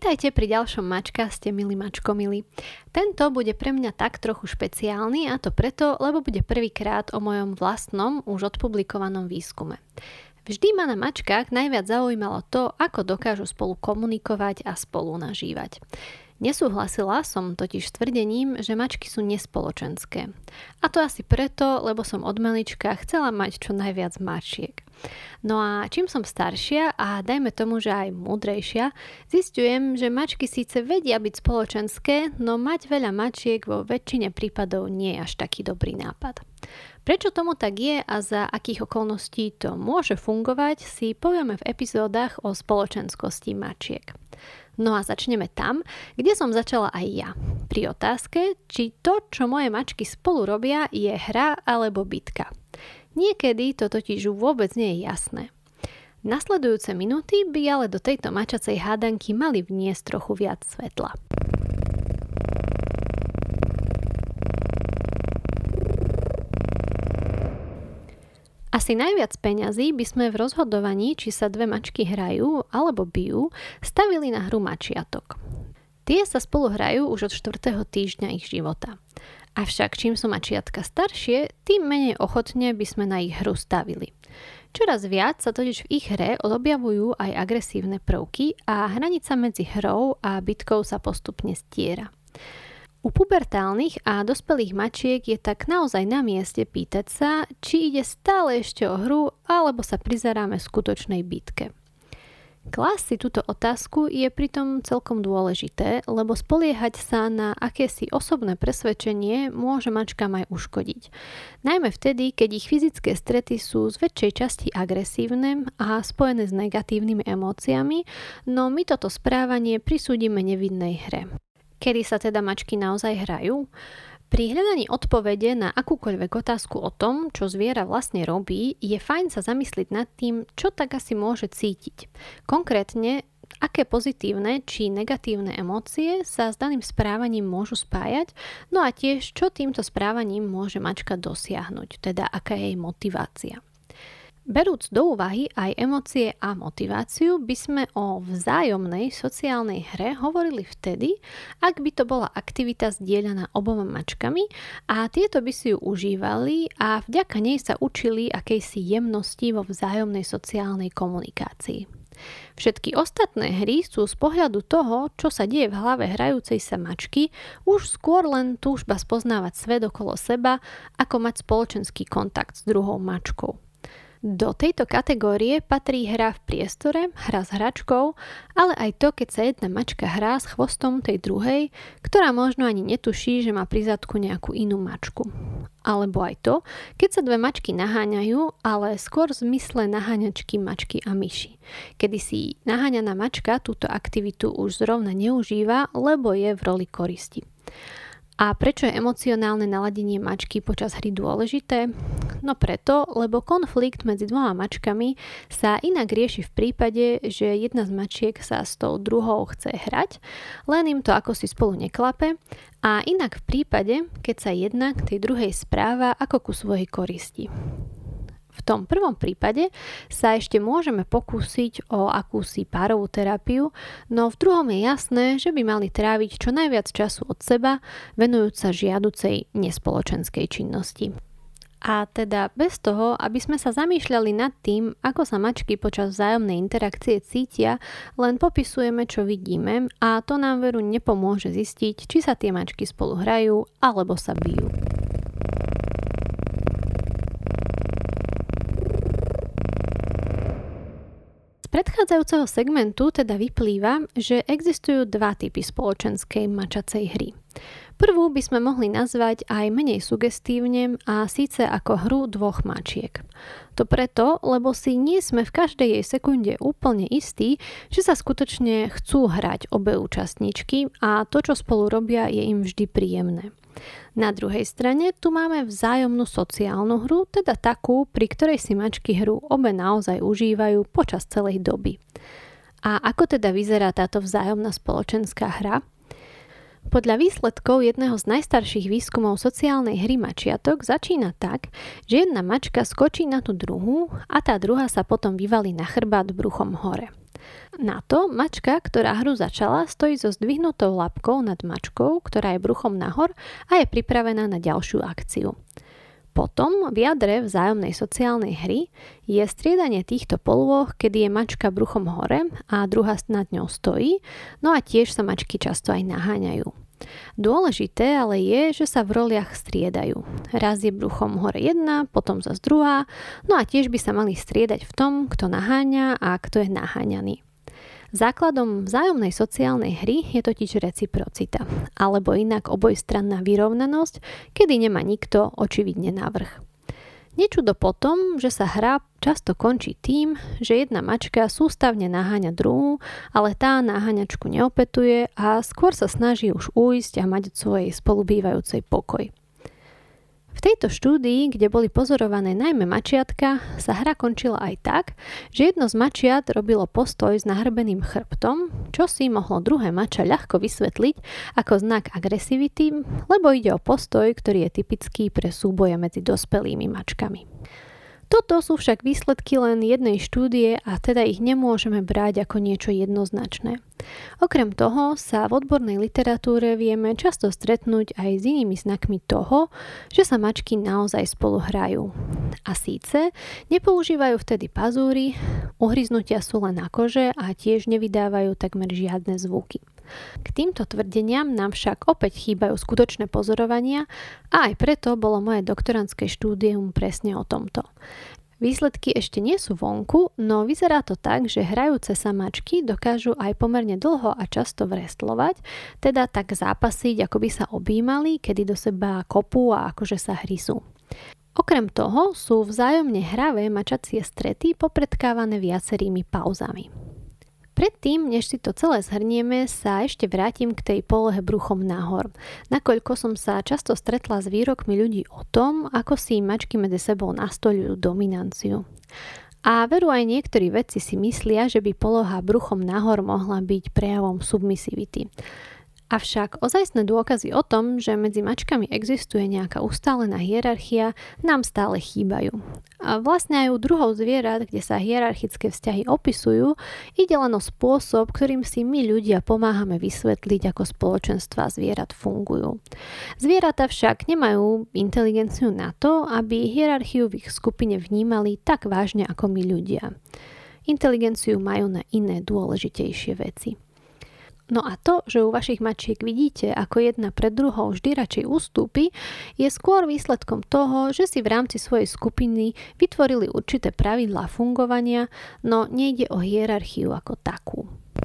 Vítajte pri ďalšom Mačkaste, milí mačkomilí. Tento bude pre mňa tak trochu špeciálny, a to preto, lebo bude prvýkrát o mojom vlastnom, už odpublikovanom výskume. Vždy ma na mačkách najviac zaujímalo to, ako dokážu spolu komunikovať a spolu nažívať. Nesúhlasila som totiž s tvrdením, že mačky sú nespoločenské. A to asi preto, lebo som od malička chcela mať čo najviac mačiek. No a čím som staršia a dajme tomu, že aj múdrejšia, zistujem, že mačky síce vedia byť spoločenské, no mať veľa mačiek vo väčšine prípadov nie je až taký dobrý nápad. Prečo tomu tak je a za akých okolností to môže fungovať, si povieme v epizódach o spoločenskosti mačiek. No a začneme tam, kde som začala aj ja. Pri otázke, či to, čo moje mačky spolu robia, je hra alebo bitka. Niekedy to totiž vôbec nie je jasné. Nasledujúce minúty by ale do tejto mačacej hádanky mali vniesť trochu viac svetla. Asi najviac peňazí by sme v rozhodovaní, či sa dve mačky hrajú alebo bijú, stavili na hru mačiatok. Tie sa spolu hrajú už od 4. týždňa ich života. Avšak čím sú mačiatka staršie, tým menej ochotne by sme na ich hru stavili. Čoraz viac sa totiž v ich hre objavujú aj agresívne prvky a hranica medzi hrou a bitkou sa postupne stiera. U pubertálnych a dospelých mačiek je tak naozaj na mieste pýtať sa, či ide stále ešte o hru, alebo sa prizeráme skutočnej bitke. Klásť si túto otázku je pritom celkom dôležité, lebo spoliehať sa na akési osobné presvedčenie môže mačkám aj uškodiť. Najmä vtedy, keď ich fyzické strety sú z väčšej časti agresívne a spojené s negatívnymi emóciami, no my toto správanie prisúdime nevinnej hre. Kedy sa teda mačky naozaj hrajú? Pri hľadaní odpovede na akúkoľvek otázku o tom, čo zviera vlastne robí, je fajn sa zamyslieť nad tým, čo tak asi môže cítiť. Konkrétne, aké pozitívne či negatívne emócie sa s daným správaním môžu spájať, no a tiež, čo týmto správaním môže mačka dosiahnuť, teda aká je jej motivácia. Berúc do úvahy aj emócie a motiváciu, by sme o vzájomnej sociálnej hre hovorili vtedy, ak by to bola aktivita zdieľaná oboma mačkami a tieto by si ju užívali a vďaka nej sa učili akejsi jemnosti vo vzájomnej sociálnej komunikácii. Všetky ostatné hry sú z pohľadu toho, čo sa deje v hlave hrajúcej sa mačky, už skôr len túžba spoznávať svet okolo seba, ako mať spoločenský kontakt s druhou mačkou. Do tejto kategórie patrí hra v priestore, hra s hračkou, ale aj to, keď sa jedna mačka hrá s chvostom tej druhej, ktorá možno ani netuší, že má pri zadku nejakú inú mačku. Alebo aj to, keď sa dve mačky naháňajú, ale skôr v zmysle naháňačky mačky a myši. Kedy si naháňaná mačka túto aktivitu už zrovna neužíva, lebo je v roli koristi. A prečo je emocionálne naladenie mačky počas hry dôležité? No preto, lebo konflikt medzi dvoma mačkami sa inak rieši v prípade, že jedna z mačiek sa s tou druhou chce hrať, len im to ako si spolu neklape, a inak v prípade, keď sa jedna k tej druhej správa ako ku svojej koristi. V tom prvom prípade sa ešte môžeme pokúsiť o akúsi párovú terapiu, no v druhom je jasné, že by mali tráviť čo najviac času od seba, venujúc sa žiaducej nespoločenskej činnosti. A teda bez toho, aby sme sa zamýšľali nad tým, ako sa mačky počas vzájomnej interakcie cítia, len popisujeme, čo vidíme, a to nám veru nepomôže zistiť, či sa tie mačky spolu hrajú alebo sa bijú. Z predchádzajúceho segmentu teda vyplýva, že existujú dva typy spoločenskej mačacej hry. Prvú by sme mohli nazvať aj menej sugestívne, a síce ako hru dvoch mačiek. To preto, lebo si nie sme v každej jej sekunde úplne istí, že sa skutočne chcú hrať obe účastníčky a to, čo spolu robia, je im vždy príjemné. Na druhej strane tu máme vzájomnú sociálnu hru, teda takú, pri ktorej si mačky hru obe naozaj užívajú počas celej doby. A ako teda vyzerá táto vzájomná spoločenská hra? Podľa výsledkov jedného z najstarších výskumov sociálnej hry mačiatok začína tak, že jedna mačka skočí na tú druhú a tá druhá sa potom vyvalí na chrbát bruchom hore. Na to mačka, ktorá hru začala, stojí so zdvihnutou labkou nad mačkou, ktorá je bruchom nahor a je pripravená na ďalšiu akciu. Potom v jadre vzájomnej sociálnej hry je striedanie týchto polôch, kedy je mačka bruchom hore a druhá nad ňou stojí, no a tiež sa mačky často aj naháňajú. Dôležité ale je, že sa v roliach striedajú. Raz je bruchom hore jedna, potom zas druhá, no a tiež by sa mali striedať v tom, kto naháňa a kto je naháňaný. Základom vzájomnej sociálnej hry je totiž reciprocita, alebo inak obojstranná vyrovnanosť, kedy nemá nikto očividne navrch. Nečudo potom, že sa hra často končí tým, že jedna mačka sústavne naháňa druhú, ale tá naháňačku neopetuje a skôr sa snaží už ujsť a mať od svojej spolubývajúcej pokoj. V tejto štúdii, kde boli pozorované najmä mačiatka, sa hra končila aj tak, že jedno z mačiat robilo postoj s nahrbeným chrbtom, čo si mohlo druhé mača ľahko vysvetliť ako znak agresivity, lebo ide o postoj, ktorý je typický pre súboje medzi dospelými mačkami. Toto sú však výsledky len jednej štúdie a teda ich nemôžeme brať ako niečo jednoznačné. Okrem toho sa v odbornej literatúre vieme často stretnúť aj s inými znakmi toho, že sa mačky naozaj spolu hrajú. A síce nepoužívajú vtedy pazúry, uhryznutia sú len na kože a tiež nevydávajú takmer žiadne zvuky. K týmto tvrdeniam nám však opäť chýbajú skutočné pozorovania a aj preto bolo moje doktorandské štúdium presne o tomto. Výsledky ešte nie sú vonku, no vyzerá to tak, že hrajúce sa mačky dokážu aj pomerne dlho a často vrestlovať, teda tak zápasiť, ako by sa objímali, kedy do seba kopú a akože sa hryzú. Okrem toho sú vzájomne hravé mačacie strety popredkávané viacerými pauzami. Predtým, než si to celé zhrnieme, sa ešte vrátim k tej polohe bruchom nahor, nakoľko som sa často stretla s výrokmi ľudí o tom, ako si mačky medzi sebou nastoľujú dominanciu. A veru aj niektorí vedci si myslia, že by poloha bruchom nahor mohla byť prejavom submisivity. Avšak ozajstné dôkazy o tom, že medzi mačkami existuje nejaká ustálená hierarchia, nám stále chýbajú. A vlastne aj u druhov zvierat, kde sa hierarchické vzťahy opisujú, ide len o spôsob, ktorým si my ľudia pomáhame vysvetliť, ako spoločenstvá zvierat fungujú. Zvieratá však nemajú inteligenciu na to, aby hierarchiu v ich skupine vnímali tak vážne ako my ľudia. Inteligenciu majú na iné dôležitejšie veci. No a to, že u vašich mačiek vidíte, ako jedna pred druhou vždy radšej ustúpi, je skôr výsledkom toho, že si v rámci svojej skupiny vytvorili určité pravidlá fungovania, no nejde o hierarchiu ako takú.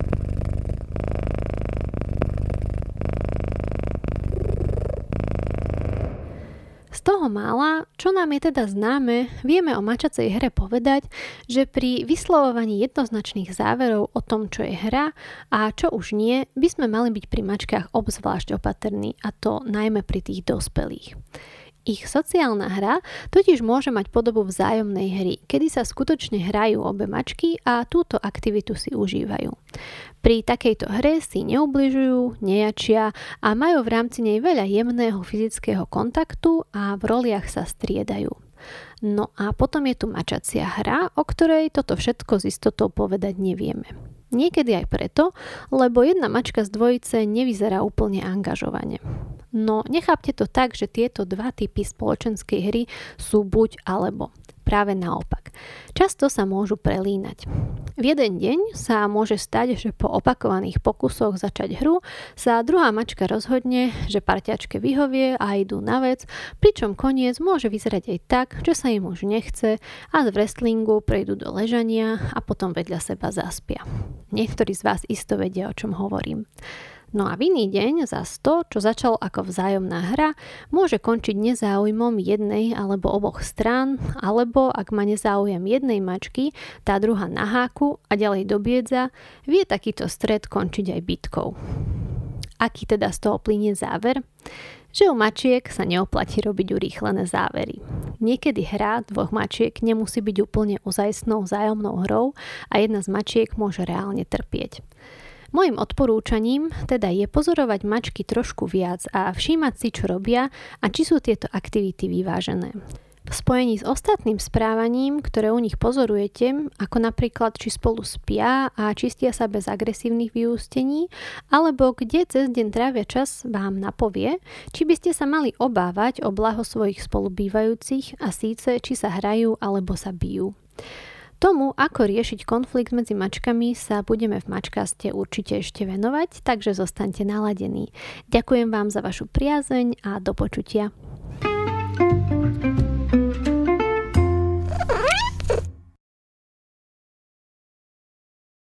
Z toho mála, čo nám je teda známe, vieme o mačacej hre povedať, že pri vyslovovaní jednoznačných záverov o tom, čo je hra a čo už nie, by sme mali byť pri mačkách obzvlášť opatrní, a to najmä pri tých dospelých. Ich sociálna hra totiž môže mať podobu vzájomnej hry, kedy sa skutočne hrajú obe mačky a túto aktivitu si užívajú. Pri takejto hre si neubližujú, nejačia a majú v rámci nej veľa jemného fyzického kontaktu a v roliach sa striedajú. No a potom je tu mačacia hra, o ktorej toto všetko s istotou povedať nevieme. Niekedy aj preto, lebo jedna mačka z dvojice nevyzerá úplne angažovane. No nechápte to tak, že tieto dva typy spoločenskej hry sú buď alebo. Práve naopak. Často sa môžu prelínať. V jeden deň sa môže stať, že po opakovaných pokusoch začať hru sa druhá mačka rozhodne, že parťačke vyhovie a idú na vec, pričom koniec môže vyzerať aj tak, že sa im už nechce a z wrestlingu prejdú do ležania a potom vedľa seba zaspia. Niektorí z vás isto vedia, o čom hovorím. No a v iný deň zas to, čo začalo ako vzájomná hra, môže končiť nezáujmom jednej alebo oboch strán, alebo ak má nezáujem jednej mačky, tá druhá na háku a ďalej dobiedza, vie takýto stret končiť aj bitkou. Aký teda z toho plynie záver? Že u mačiek sa neoplatí robiť urýchlené závery. Niekedy hra dvoch mačiek nemusí byť úplne ozajstnou vzájomnou hrou a jedna z mačiek môže reálne trpieť. Mojím odporúčaním teda je pozorovať mačky trošku viac a všímať si, čo robia a či sú tieto aktivity vyvážené. V spojení s ostatným správaním, ktoré u nich pozorujete, ako napríklad či spolu spia a čistia sa bez agresívnych vyústení, alebo kde cez deň trávia čas, vám napovie, či by ste sa mali obávať o blaho svojich spolubývajúcich a síce či sa hrajú alebo sa bijú. Tomu, ako riešiť konflikt medzi mačkami, sa budeme v Mačkaste určite ešte venovať, takže zostaňte naladení. Ďakujem vám za vašu priazeň a do počutia.